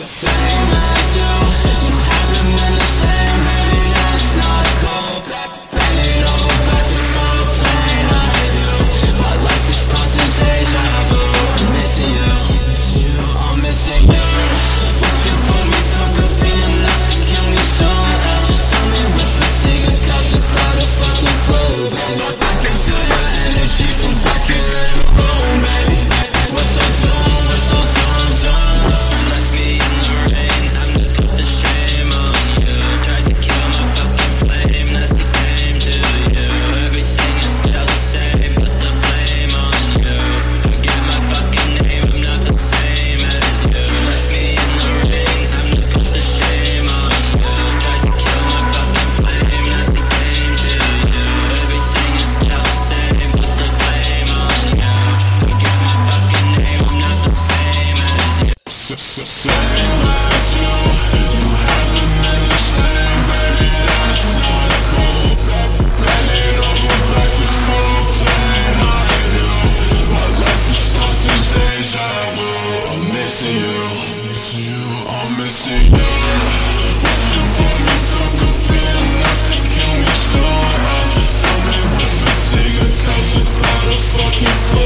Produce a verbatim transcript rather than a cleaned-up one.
Same as you, you haven't been the same. Maybe that's not cool. Bending over backwards from a plane out of you. My life is constant deja vu. I'm missing you, I'm missing you. What you put me through could be enough to kill me soon. Fill me with fatigue and cause about a fucking flu, baby. I can feel your energy from back in the room, baby. We're so doomed, we're so doomed, doomed. Left me in the rain, time to put the shame on you. Tried to kill my fucking flame, that's the game to you. Everything is still the same, put the blame on you. Forget my fucking name, I'm not the same as you. Left me in the rain, time to put the shame on you. Tried to kill my fucking flame, that's the game to you. Everything is still the same, put the blame on you. Forget my fucking name, I'm not the same as you. Same as you, you haven't been the same, baby, that's not cool. Bending over backwards from a plane out of you. My life is constant deja vu. I'm missing you, I'm missing you. What you put me through could be enough to kill me soon. Fill me with fatigue and cause about a fucking flu.